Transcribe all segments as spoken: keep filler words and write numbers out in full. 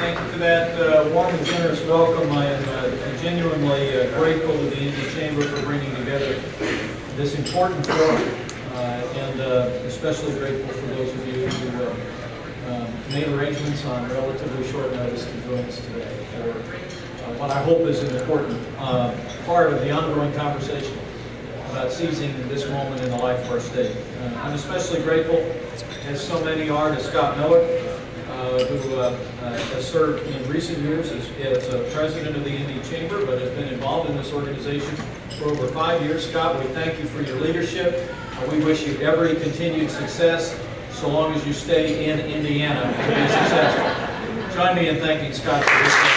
Thank you for that uh, warm and generous welcome. I am uh, genuinely uh, grateful to the Indy Chamber for bringing together this important forum, uh, and uh, especially grateful for those of you who uh, um, made arrangements on relatively short notice to join us today for uh, what I hope is an important uh, part of the ongoing conversation about seizing this moment in the life of our state. Uh, I'm especially grateful, as so many are, to Scott Miller, uh, who uh, uh, has served in recent years as, as uh, president of the Indy Chamber, but has been involved in this organization for over five years. Scott, we thank you for your leadership. Uh, we wish you every continued success, so long as you stay in Indiana to be successful. Join me in thanking Scott for this.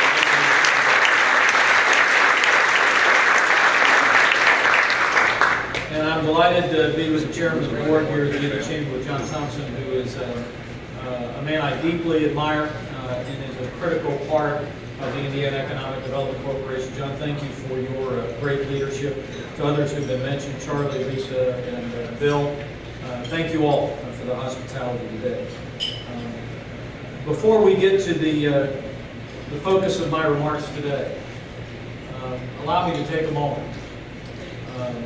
And I'm delighted to be with the chairman of the board here at the Indy Chamber, John Thompson, who is uh, uh, a man I deeply admire uh, and is a critical part of the Indiana Economic Development Corporation. John, thank you for your uh, great leadership. To others who have been mentioned, Charlie, Lisa, and uh, Bill, uh, thank you all uh, for the hospitality today. Um, before we get to the, uh, the focus of my remarks today, uh, allow me to take a moment um,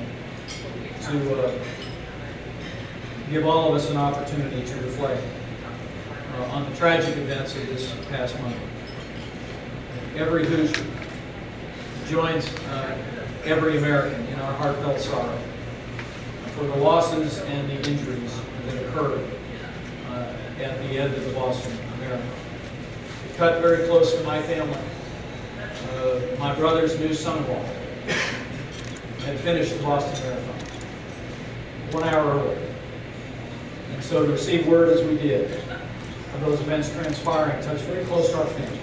to uh, give all of us an opportunity to reflect uh, on the tragic events of this past month. Every Hoosier joins uh, every American in our heartfelt sorrow for the losses and the injuries that occurred uh, at the end of the Boston Marathon. It cut very close to my family. Uh, my brother's new son-in-law had finished the Boston Marathon one hour early. And so to receive word as we did of those events transpiring touched very close to our family.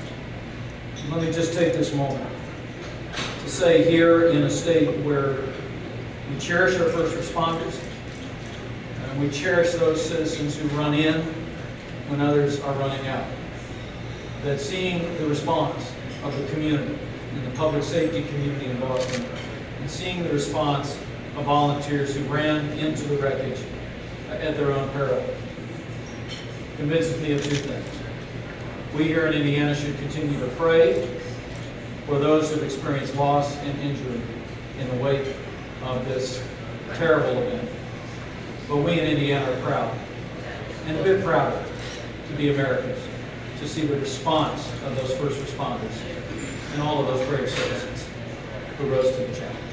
And let me just take this moment to say, here in a state where we cherish our first responders, and we cherish those citizens who run in when others are running out, that seeing the response of the community, and the public safety community in Boston, and seeing the response of volunteers who ran into the wreckage at their own peril, convinces me of two things. We here in Indiana should continue to pray for those who have experienced loss and injury in the wake of this terrible event. But we in Indiana are proud, and a bit prouder, to be Americans, to see the response of those first responders and all of those brave citizens who rose to the challenge.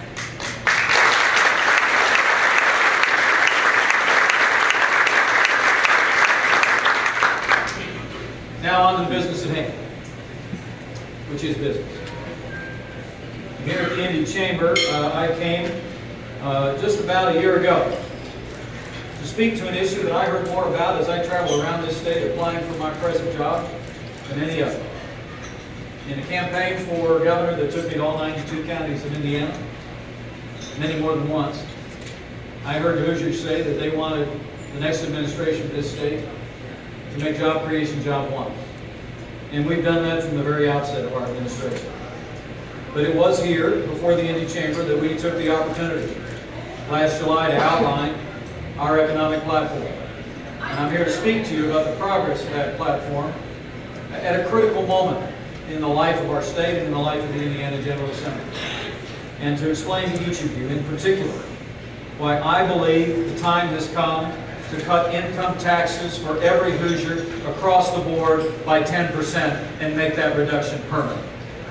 Now on to the business at hand, which is business. Here at the Indy Chamber, uh, I came uh, just about a year ago to speak to an issue that I heard more about as I travel around this state applying for my present job than any other. In a campaign for governor that took me to all ninety-two counties of Indiana, many more than once, I heard Hoosiers say that they wanted the next administration of this state to make job creation job one. And we've done that from the very outset of our administration. But it was here, before the Indy Chamber, that we took the opportunity last July to outline our economic platform. And I'm here to speak to you about the progress of that platform at a critical moment in the life of our state and in the life of the Indiana General Assembly. And to explain to each of you in particular why I believe the time has come to cut income taxes for every Hoosier across the board by ten percent and make that reduction permanent.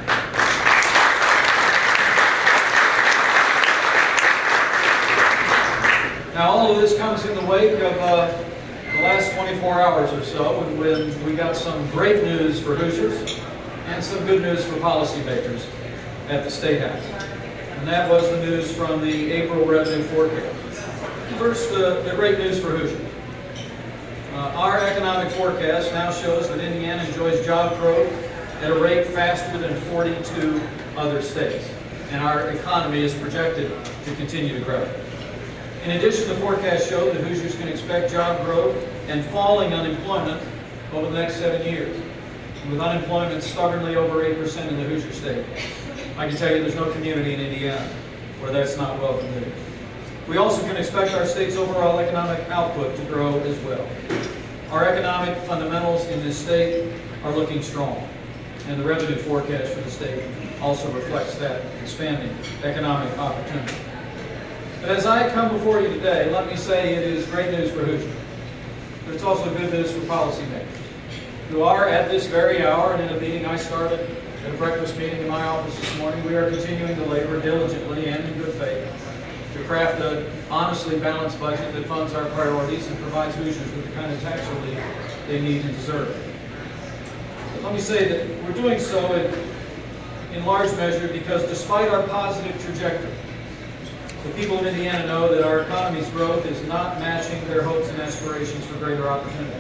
Now, all of this comes in the wake of uh, the last twenty-four hours or so, when, when we got some great news for Hoosiers and some good news for policymakers at the State House. And that was the news from the April revenue forecast. First, uh, the great news for Hoosiers. Uh, our economic forecast now shows that Indiana enjoys job growth at a rate faster than forty-two other states, and our economy is projected to continue to grow. In addition, the forecast showed that Hoosiers can expect job growth and falling unemployment over the next seven years, with unemployment stubbornly over eight percent in the Hoosier state. I can tell you there's no community in Indiana where that's not welcome news. We also can expect our state's overall economic output to grow as well. Our economic fundamentals in this state are looking strong, and the revenue forecast for the state also reflects that expanding economic opportunity. But as I come before you today, let me say it is great news for Hoosiers, but it's also good news for policymakers, who are at this very hour, and in a meeting I started at a breakfast meeting in my office this morning, we are continuing to labor diligently and in good faith to craft an honestly balanced budget that funds our priorities and provides Hoosiers with the kind of tax relief they need and deserve. But let me say that we're doing so in, in large measure because despite our positive trajectory, the people of Indiana know that our economy's growth is not matching their hopes and aspirations for greater opportunity.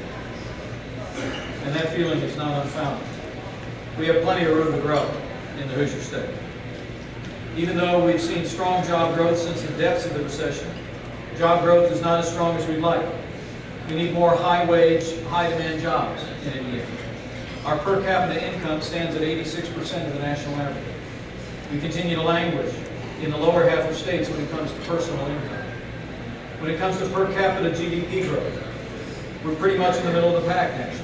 And that feeling is not unfounded. We have plenty of room to grow in the Hoosier State. Even though we've seen strong job growth since the depths of the recession, job growth is not as strong as we'd like. We need more high-wage, high-demand jobs in Indiana. Our per capita income stands at eighty-six percent of the national average. We continue to languish in the lower half of states when it comes to personal income. When it comes to per capita G D P growth, we're pretty much in the middle of the pack nationally.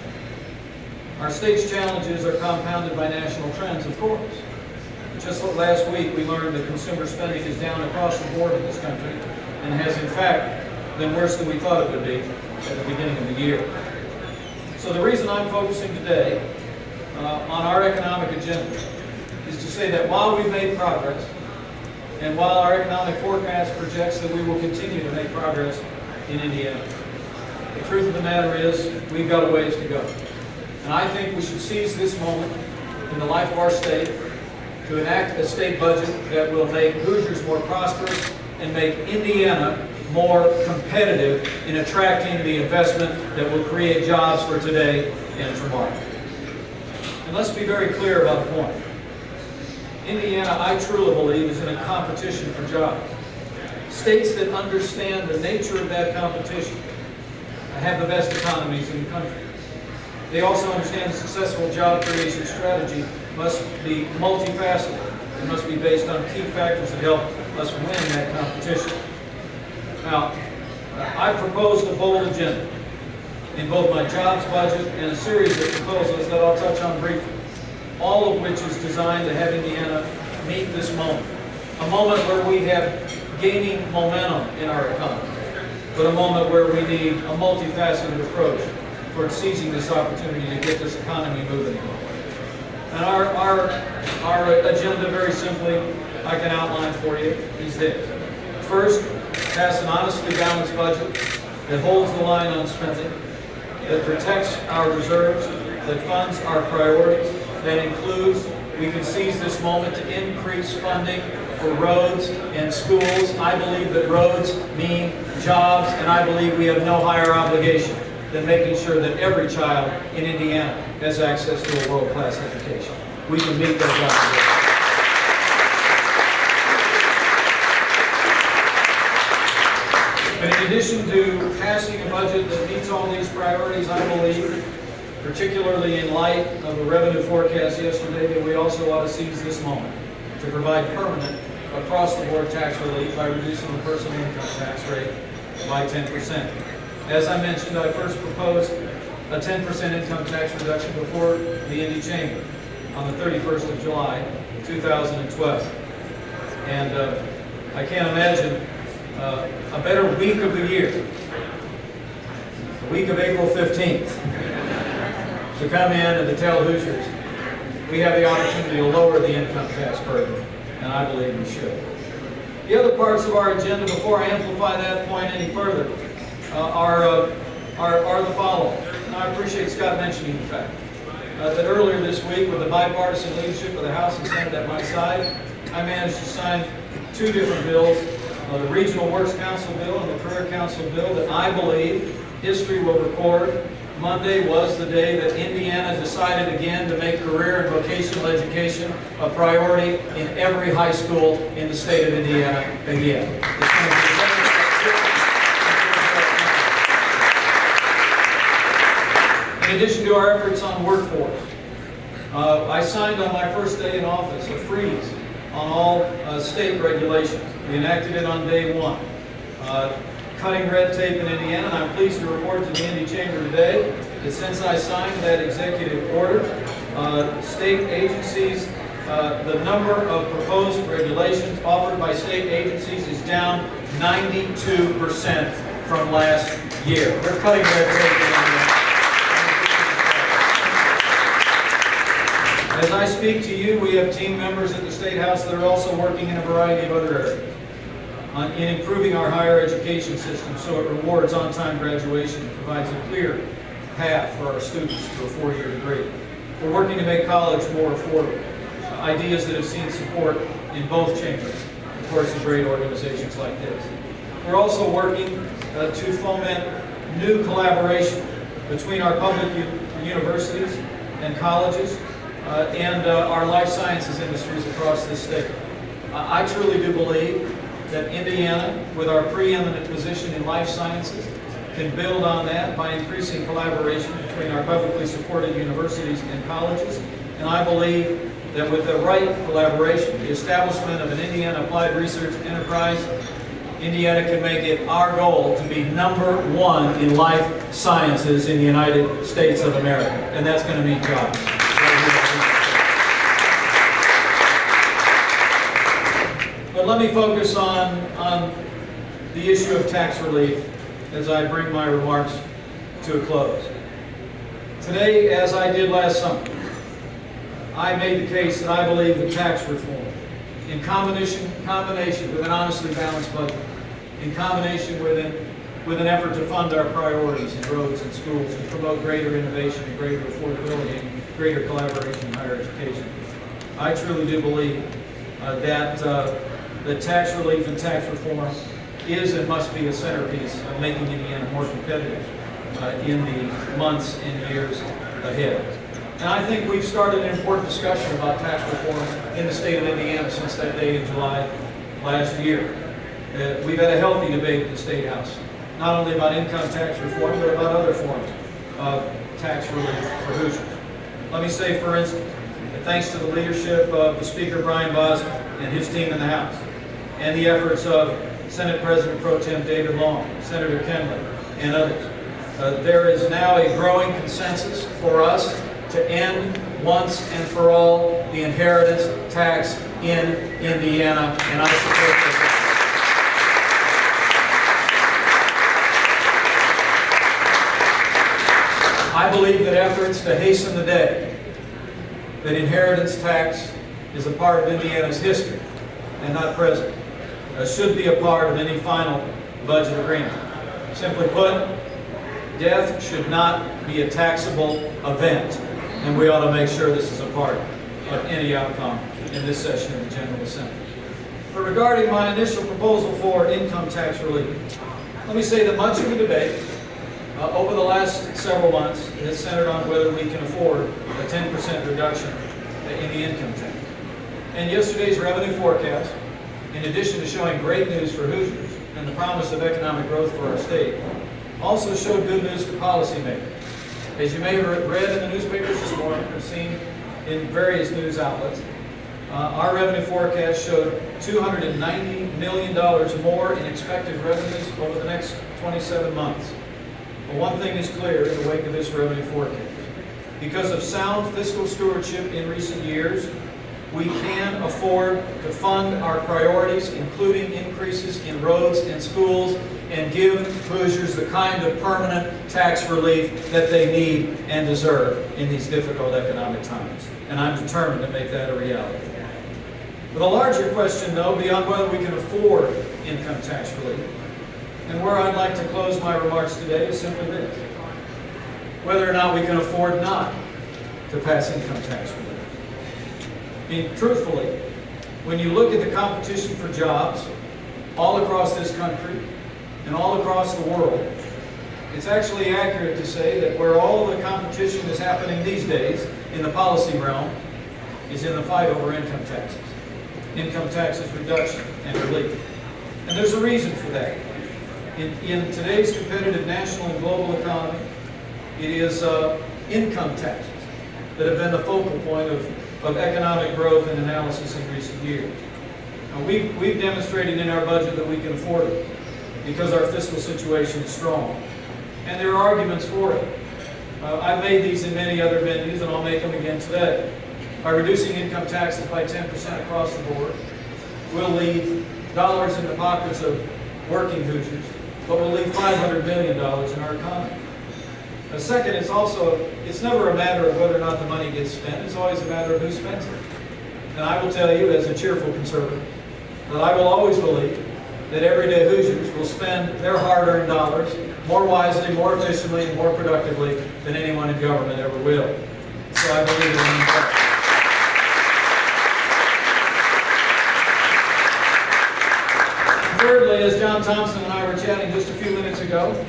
Our state's challenges are compounded by national trends, of course. Just last week, we learned that consumer spending is down across the board in this country and has, in fact, been worse than we thought it would be at the beginning of the year. So the reason I'm focusing today uh, on our economic agenda is to say that while we've made progress, and while our economic forecast projects that we will continue to make progress in Indiana, the truth of the matter is we've got a ways to go. And I think we should seize this moment in the life of our state to enact a state budget that will make Hoosiers more prosperous and make Indiana more competitive in attracting the investment that will create jobs for today and tomorrow. And let's be very clear about the point. Indiana, I truly believe, is in a competition for jobs. States that understand the nature of that competition have the best economies in the country. They also understand the successful job creation strategy must be multifaceted. It must be based on key factors that help us win that competition. Now, I proposed a bold agenda in both my jobs budget and a series of proposals that I'll touch on briefly, all of which is designed to have Indiana meet this moment. A moment where we have gaining momentum in our economy, but a moment where we need a multifaceted approach toward seizing this opportunity to get this economy moving. And our, our, our agenda, very simply, I can outline for you, is this. First, pass an honestly balanced budget that holds the line on spending, that protects our reserves, that funds our priorities, that includes, we can seize this moment to increase funding for roads and schools. I believe that roads mean jobs, and I believe we have no higher obligation than making sure that every child in Indiana has access to a world-class education. We can meet those obligations. But in addition to passing a budget that meets all these priorities, I believe, particularly in light of the revenue forecast yesterday, that we also ought to seize this moment to provide permanent across-the-board tax relief by reducing the personal income tax rate by ten percent. As I mentioned, I first proposed a ten percent income tax reduction before the Indy Chamber on the thirty-first of July, two thousand twelve. And uh, I can't imagine uh, a better week of the year, the week of April fifteenth, to come in and to tell Hoosiers we have the opportunity to lower the income tax burden, and I believe we should. The other parts of our agenda, before I amplify that point any further, uh, are, uh, are, are the following. And I appreciate Scott mentioning the fact uh, that earlier this week, with the bipartisan leadership of the House and Senate at my side, I managed to sign two different bills, uh, the Regional Works Council bill and the Career Council bill, that I believe history will record. Monday was the day that Indiana decided again to make career and vocational education a priority in every high school in the state of Indiana again. In addition to our efforts on workforce, uh, I signed on my first day in office a freeze on all uh, state regulations. We enacted it on day one. Uh, cutting red tape in Indiana, and I'm pleased to report to the Indy Chamber today that since I signed that executive order, uh, state agencies, uh, the number of proposed regulations offered by state agencies is down ninety-two percent from last year. We're cutting red tape. As I speak to you, we have team members at the State House that are also working in a variety of other areas on, in improving our higher education system so it rewards on-time graduation and provides a clear path for our students to a four-year degree. We're working to make college more affordable, uh, ideas that have seen support in both chambers, of course, in great organizations like this. We're also working uh, to foment new collaboration between our public universities and colleges uh, and uh, our life sciences industries across this state. Uh, I truly do believe that Indiana, with our preeminent position in life sciences, can build on that by increasing collaboration between our publicly supported universities and colleges. And I believe that with the right collaboration, the establishment of an Indiana Applied Research Enterprise, Indiana can make it our goal to be number one in life sciences in the United States of America. And that's going to mean jobs. But let me focus on, on the issue of tax relief as I bring my remarks to a close. Today, as I did last summer, I made the case that I believe that tax reform, in combination, combination with an honestly balanced budget, in combination with an, with an effort to fund our priorities in roads and schools, to promote greater innovation and greater affordability and greater collaboration in higher education, I truly do believe uh, that, uh, that tax relief and tax reform is and must be a centerpiece of making Indiana more competitive uh, in the months and years ahead. And I think we've started an important discussion about tax reform in the state of Indiana since that day in July last year. Uh, we've had a healthy debate at the State House, not only about income tax reform, but about other forms of tax relief for Hoosiers. Let me say, for instance, that thanks to the leadership of the Speaker Brian Bosma and his team in the House, and the efforts of Senate President Pro Tem David Long, Senator Kenley, and others, uh, there is now a growing consensus for us to end once and for all the inheritance tax in Indiana, and I support that. I believe that efforts to hasten the day that inheritance tax is a part of Indiana's history and not present uh, should be a part of any final budget agreement. Simply put, death should not be a taxable event, and we ought to make sure this is a part of any outcome in this session of the General Assembly. But regarding my initial proposal for income tax relief, let me say that much of the debate uh, over the last several months has centered on whether we can afford a ten percent reduction in the income tax. And yesterday's revenue forecast, in addition to showing great news for Hoosiers and the promise of economic growth for our state, also showed good news for policymakers. As you may have read in the newspapers this morning or seen in various news outlets, uh, our revenue forecast showed two hundred ninety million dollars more in expected revenues over the next twenty-seven months. But one thing is clear in the wake of this revenue forecast. Because of sound fiscal stewardship in recent years, we can afford to fund our priorities, including increases in roads and schools, and give Hoosiers the kind of permanent tax relief that they need and deserve in these difficult economic times. And I'm determined to make that a reality. But a larger question, though, beyond whether we can afford income tax relief, and where I'd like to close my remarks today, is simply this: whether or not we can afford not to pass income tax relief. I mean, truthfully, when you look at the competition for jobs all across this country and all across the world, it's actually accurate to say that where all the competition is happening these days in the policy realm is in the fight over income taxes. Income taxes reduction and relief. And there's a reason for that. In, in today's competitive national and global economy, it is uh, income taxes that have been the focal point of, of economic growth and analysis in recent years. Now, we've, we've demonstrated in our budget that we can afford it because our fiscal situation is strong. And there are arguments for it. Uh, I've made these in many other venues, and I'll make them again today. By reducing income taxes by ten percent across the board, we'll leave dollars in the pockets of working Hoosiers, but we'll leave five hundred million dollars in our economy. A second, it's also, it's never a matter of whether or not the money gets spent, it's always a matter of who spends it. And I will tell you, as a cheerful conservative, that I will always believe that everyday Hoosiers will spend their hard-earned dollars more wisely, more efficiently, and more productively than anyone in government ever will. So I believe in that. Thirdly, as John Thompson and I were chatting just a few minutes ago,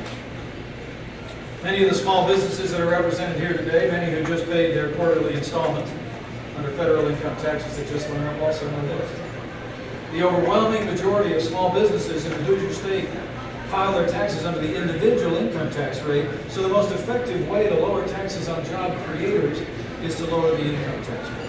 many of the small businesses that are represented here today, many who just paid their quarterly installment under federal income taxes that just went up, also know this. The overwhelming majority of small businesses in the Hoosier State file their taxes under the individual income tax rate, so the most effective way to lower taxes on job creators is to lower the income tax rate.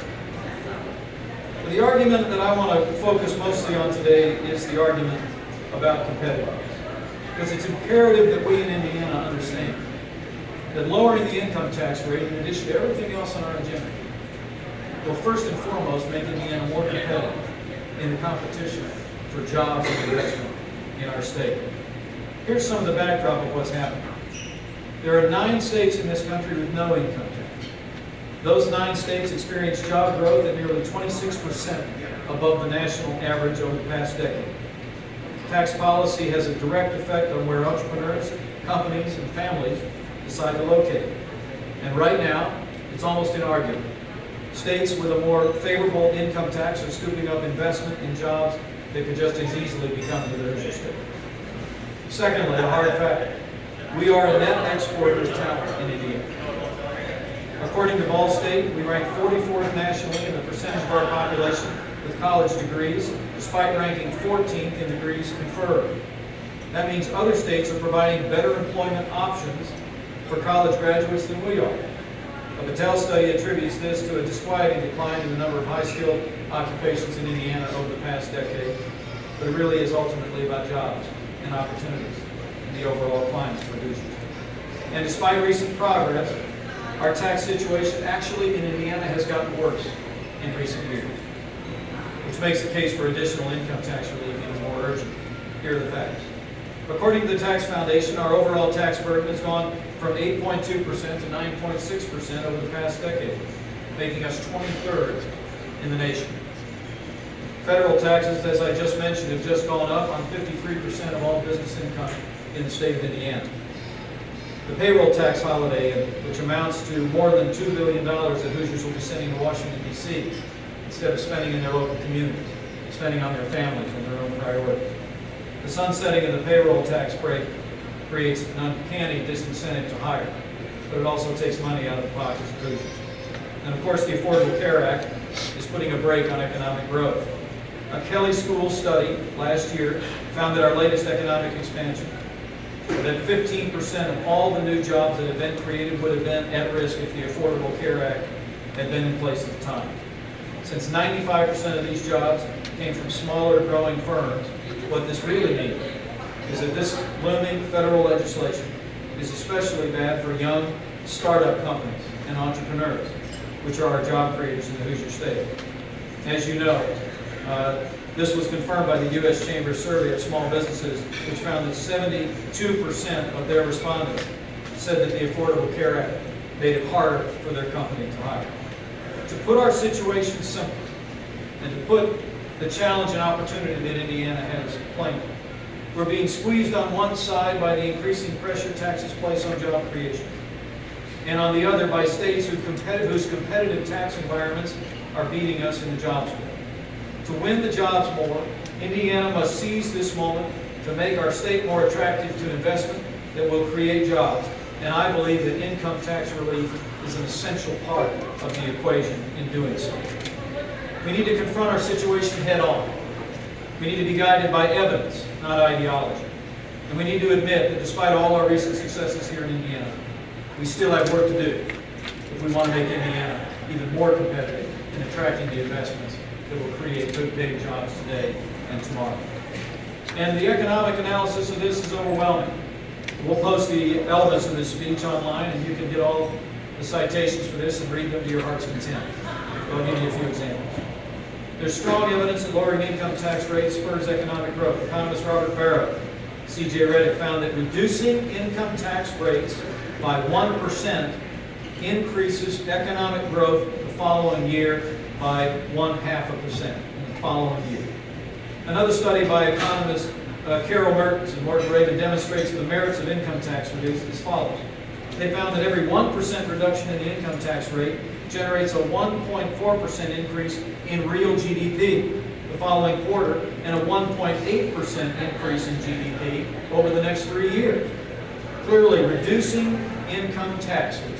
But the argument that I want to focus mostly on today is the argument about competitiveness. Because it's imperative that we in Indiana understand that lowering the income tax rate, in addition to everything else on our agenda, will first and foremost make Indiana more competitive in the competition for jobs and investment in our state. Here's some of the backdrop of what's happening. There are nine states in this country with no income tax. Those nine states experienced job growth at nearly twenty-six percent above the national average over the past decade. Tax policy has a direct effect on where entrepreneurs, companies, and families decide to locate. And right now, it's almost inarguable. States with a more favorable income tax are scooping up investment in jobs that could just as easily become the Hoosier State. Secondly, a hard fact, we are a net exporter of talent in Indiana. According to Ball State, we rank forty-fourth nationally in the percentage of our population with college degrees, despite ranking fourteenth in degrees conferred. That means other states are providing better employment options for college graduates than we are. A Battelle study attributes this to a disquieting decline in the number of high-skilled occupations in Indiana over the past decade, but it really is ultimately about jobs and opportunities in the overall climate for Hoosiers. And despite recent progress, our tax situation actually in Indiana has gotten worse in recent years, which makes the case for additional income tax relief even more urgent. Here are the facts. According to the Tax Foundation, our overall tax burden has gone from eight point two percent to nine point six percent over the past decade, making us twenty-third in the nation. Federal taxes, as I just mentioned, have just gone up on fifty-three percent of all business income in the state of Indiana. The payroll tax holiday, which amounts to more than two billion dollars that Hoosiers will be sending to Washington, D C, instead of spending in their local communities, spending on their families and their own priorities. The sunsetting of the payroll tax break creates an uncanny disincentive to hire, but it also takes money out of the pockets of Hoosiers. And of course, the Affordable Care Act is putting a brake on economic growth. A Kelley School study last year found that our latest economic expansion, that fifteen percent of all the new jobs that have been created would have been at risk if the Affordable Care Act had been in place at the time. Since ninety-five percent of these jobs came from smaller growing firms, what this really means is that this looming federal legislation is especially bad for young startup companies and entrepreneurs, which are our job creators in the Hoosier State. As you know, uh, this was confirmed by the U S Chamber's survey of small businesses, which found that seventy-two percent of their respondents said that the Affordable Care Act made it harder for their company to hire. To put our situation simple, and to put the challenge and opportunity that Indiana has plainly, we're being squeezed on one side by the increasing pressure taxes place on job creation, and on the other by states who competitive, whose competitive tax environments are beating us in the jobs war. To win the jobs war, Indiana must seize this moment to make our state more attractive to investment that will create jobs. And I believe that income tax relief is an essential part of the equation in doing so. We need to confront our situation head on. We need to be guided by evidence, not ideology. And we need to admit that despite all our recent successes here in Indiana, we still have work to do if we want to make Indiana even more competitive in attracting the investments that will create good, big jobs today and tomorrow. And the economic analysis of this is overwhelming. We'll post the elements of this speech online, and you can get all the citations for this and read them to your heart's content. I'll give you a few examples. There's strong evidence that lowering income tax rates spurs economic growth. Economist Robert Barra, C J Reddick, found that reducing income tax rates by one percent increases economic growth the following year by one half a percent in the following year. Another study by economists uh, Carol Mertens and Morton Raven demonstrates the merits of income tax relief as follows. They found that every one percent reduction in the income tax rate generates a one point four percent increase in real G D P the following quarter and a one point eight percent increase in G D P over the next three years. Clearly, reducing income taxes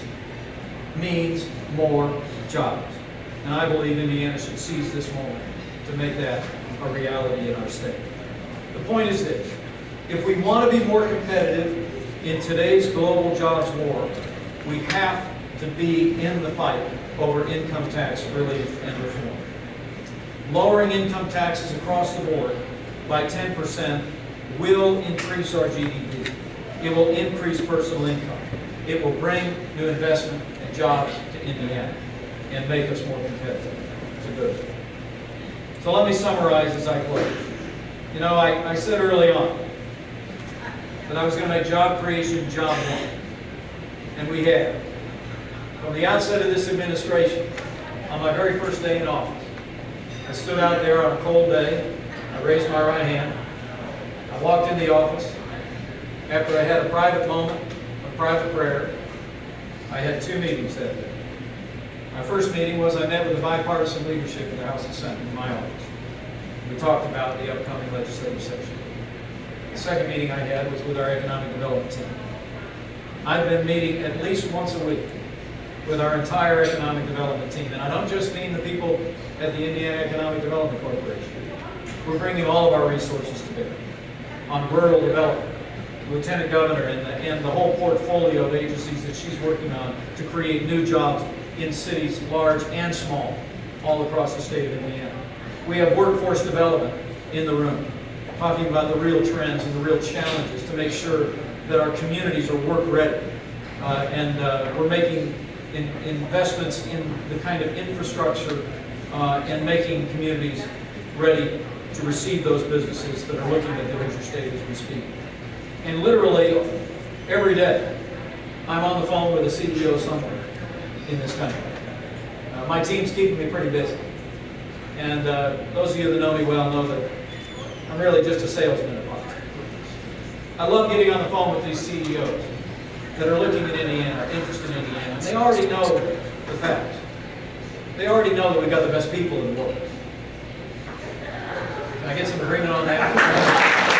means more jobs. And I believe Indiana should seize this moment to make that a reality in our state. The point is this: if we want to be more competitive in today's global jobs war, we have to be in the fight over income tax relief and reform. Lowering income taxes across the board by ten percent will increase our G D P. It will increase personal income. It will bring new investment and jobs to Indiana and make us more competitive. It's a good thing. So let me summarize as I close. You know, I, I said early on that I was going to make job creation job one. And we have. From the outset of this administration, on my very first day in office, I stood out there on a cold day. I raised my right hand. I walked in the office. After I had a private moment, a private prayer, I had two meetings that day. My first meeting was I met with the bipartisan leadership of the House and Senate in my office. We talked about the upcoming legislative session. The second meeting I had was with our economic development team. I've been meeting at least once a week with our entire economic development team. And I don't just mean the people at the Indiana Economic Development Corporation. We're bringing all of our resources to bear on rural development. The Lieutenant Governor and the, and the whole portfolio of agencies that she's working on to create new jobs in cities large and small all across the state of Indiana. We have workforce development in the room, talking about the real trends and the real challenges to make sure that our communities are work ready. Uh, and uh, we're making in, investments in the kind of infrastructure uh, and making communities ready to receive those businesses that are looking at the Hoosier State as we speak. And literally every day, I'm on the phone with a C E O somewhere in this country. Uh, my team's keeping me pretty busy. And uh, those of you that know me well know that I'm really just a salesman at heart. I love getting on the phone with these C E Os that are looking at Indiana, are interested in Indiana. And they already know the facts. They already know that we've got the best people in the world. Can I get some agreement on that?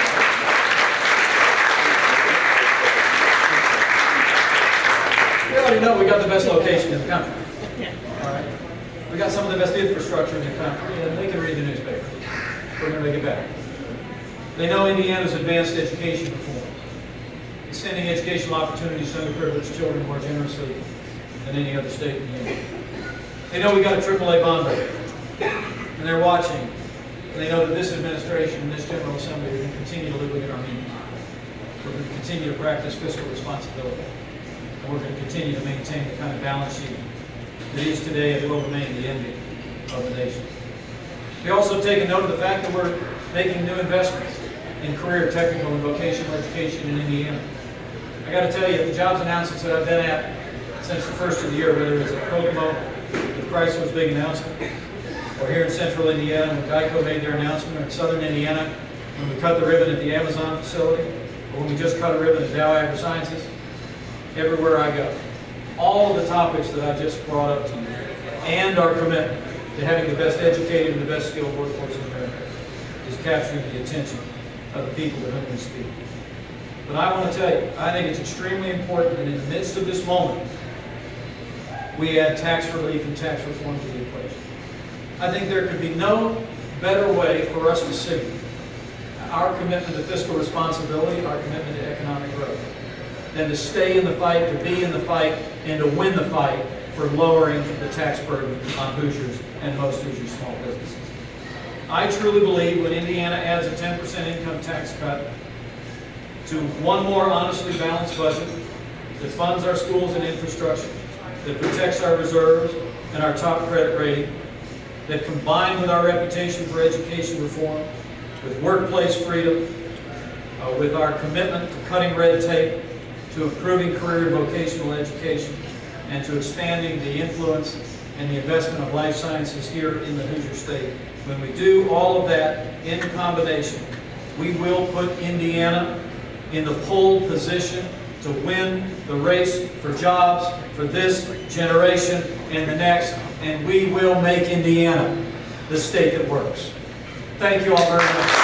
They already know we got the best location in the country. All right. We got some of the best infrastructure in the country, and they can read the newspaper. We're going to make it better. They know Indiana's advanced education reform, extending educational opportunities to underprivileged children more generously than any other state in the union. They know we got a triple A bond rate, and they're watching. And they know that this administration and this General Assembly are going to continue to live within our means. We're going to continue to practice fiscal responsibility. And we're going to continue to maintain the kind of balance sheet that is today and will remain the envy of the nation. We also take a note of the fact that we're making new investments in career, technical, and vocational education in Indiana. I got to tell you, the jobs announcements that I've been at since the first of the year, whether it's at Kokomo with Chrysler's big announcement, or here in central Indiana when Geico made their announcement, or in southern Indiana when we cut the ribbon at the Amazon facility, or when we just cut a ribbon at Dow AgroSciences, everywhere I go. All of the topics that I just brought up to you, and our commitment to having the best educated and the best skilled workforce in America, is capturing the attention of the people to whom we speak. But I want to tell you, I think it's extremely important that in the midst of this moment, we add tax relief and tax reform to the equation. I think there could be no better way for us to signal our commitment to fiscal responsibility, our commitment to economic growth, than to stay in the fight, to be in the fight, and to win the fight for lowering the tax burden on Hoosiers and most Hoosier small businesses. I truly believe when Indiana adds a ten percent income tax cut to one more honestly balanced budget that funds our schools and infrastructure, that protects our reserves and our top credit rating, that combined with our reputation for education reform, with workplace freedom, uh, with our commitment to cutting red tape, to improving career and vocational education, and to expanding the influence and the investment of life sciences here in the Hoosier State. When we do all of that in combination, we will put Indiana in the pole position to win the race for jobs for this generation and the next, and we will make Indiana the state that works. Thank you all very much.